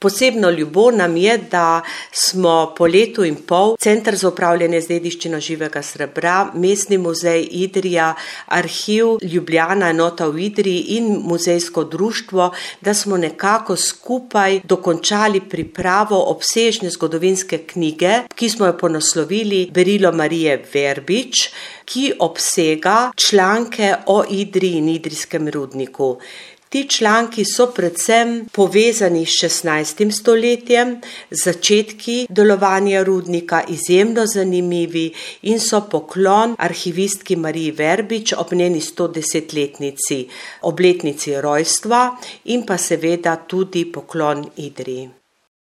Posebno ljubo nam je, da smo po letu in pol Center za upravljanje z dediščino živega srebra, Mestni muzej Idrija, Arhiv Ljubljana, enota v Idriji in muzejsko društvo, da smo nekako skupaj dokončali pripravo obsežne zgodovinske knjige, ki smo jo ponaslovili Berilo Marije Verbič, ki obsega članke o Idriji in idrijskem rudniku. Ti članki so predvsem povezani s 16. stoletjem, začetki delovanja rudnika, izjemno zanimivi in so poklon arhivistki Mariji Verbič ob njeni 110-letnici, obletnici rojstva in pa seveda tudi poklon Idriji.